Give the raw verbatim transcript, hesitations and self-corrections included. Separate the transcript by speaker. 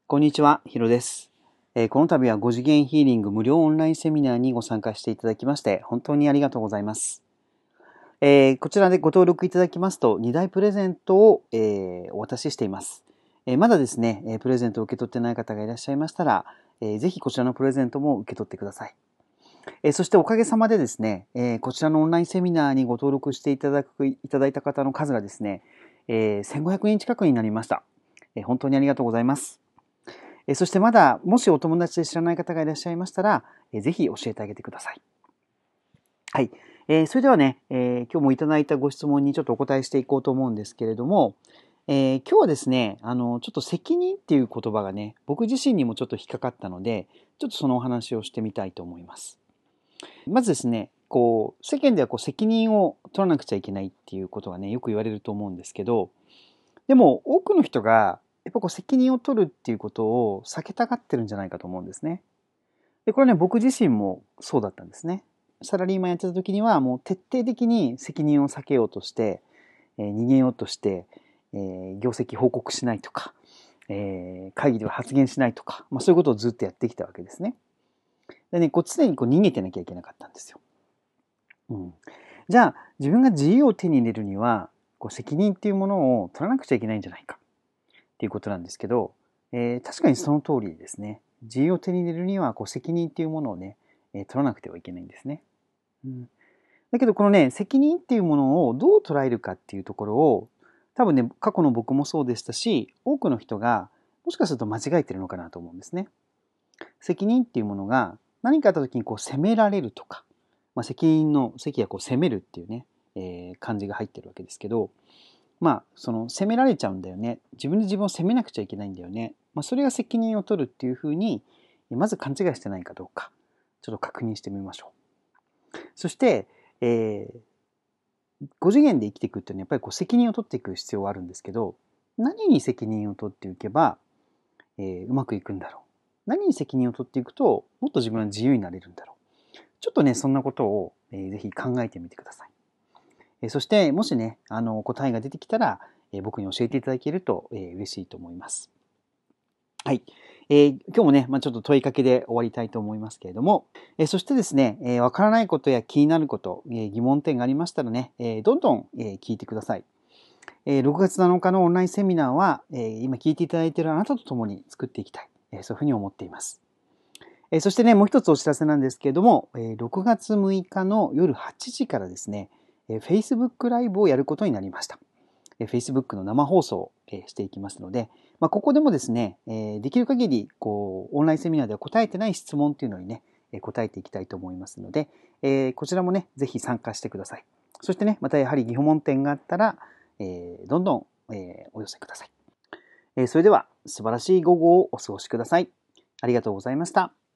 Speaker 1: こんにちは、ヒロです。えーこの度はご次元ヒーリング無料オンラインセミナーにご参加していただきまして、本当にありがとうございます。えーこちらでご登録いただきますと、にだいプレゼントを、えーお渡ししています。えーまだですね、えープレゼントを受け取ってない方がいらっしゃいましたら、えーぜひこちらのプレゼントも受け取ってください。えーそしておかげさまでですね、えーこちらのオンラインセミナーにご登録していただく、いただいた方の数がですね、えーせんごひゃくにん近くになりました。えー本当にありがとうございます。えそしてまだ、もしお友達で知らない方がいらっしゃいましたら、えぜひ教えてあげてください。はい。えーそれではね、えー今日もいただいたご質問にちょっとお答えしていこうと思うんですけれども、えー今日はですね、あの、ちょっと責任っていう言葉がね、僕自身にもちょっと引っかかったので、ちょっとそのお話をしてみたいと思います。まずですね、こう、世間ではこう責任を取らなくちゃいけないっていうことがね、よく言われると思うんですけど、でも多くの人がやっぱこう責任を取るっていうことを避けたがってるんじゃないかと思うんですね。で、これね、僕自身もそうだったんですね。サラリーマンやってた時にはもう徹底的に責任を避けようとして、えー逃げようとして、えー業績報告しないとか、えー会議では発言しないとか、まあ、そういうことをずっとやってきたわけですね。でね、こう常にこう逃げてなきゃいけなかったんですよ。うん。じゃあ、自分が自由を手に入れるには、こう責任っていうものを取らなくちゃいけないんじゃないかっていうことなんですけど、えー確かにその通りですね。自由を手に入れるには、こう責任っていうものをね、えー取らなくてはいけないんですね。うん、だけどこのね、責任っていうものをどう捉えるかっていうところを、多分ね、過去の僕もそうでしたし、多くの人がもしかすると間違えてるのかなと思うんですね。責任っていうものが何かあった時にこう責められるとか、まあ、責任の責はこう責めるっていうね、えー漢字が入ってるわけですけど、まあ、その責められちゃうんだよね。自分で自分を責めなくちゃいけないんだよね。まあ、それが責任を取るっていうふうに、まず勘違いしてないかどうか、ちょっと確認してみましょう。そして、えー、ご次元で生きていくっていうのはやっぱりこう責任を取っていく必要はあるんですけど、何に責任を取っていけば、えーうまくいくんだろう。何に責任を取っていくと、もっと自分は自由になれるんだろう。ちょっとね、そんなことを、えーぜひ考えてみてください。えーそして、もしね、あの、答えが出てきたら、えー僕に教えていただけると、えー嬉しいと思います。はい。えー今日もね、まあ、ちょっと問いかけで終わりたいと思いますけれども、えーそしてですね、えーわからないことや気になること、えー疑問点がありましたらね、えーどんどん、えー聞いてください。えーろくがつなのかのオンラインセミナーは、えー今聞いていただいているあなたと共に作っていきたい。えーそういうふうに思っています。えーそしてね、もう一つお知らせなんですけれども、えーろくがつむいかの夜はちじからですね、えー Facebook ライブをやることになりました。えー Facebook の生放送を、えーしていきますので、まあ、ここでもですね、えーできる限り、こう、オンラインセミナーでは答えてない質問っていうのにね、えー答えていきたいと思いますので、えーこちらもね、ぜひ参加してください。そしてね、またやはり疑問点があったら、えーどんどん、えーお寄せください。えーそれでは、素晴らしい午後をお過ごしください。ありがとうございました。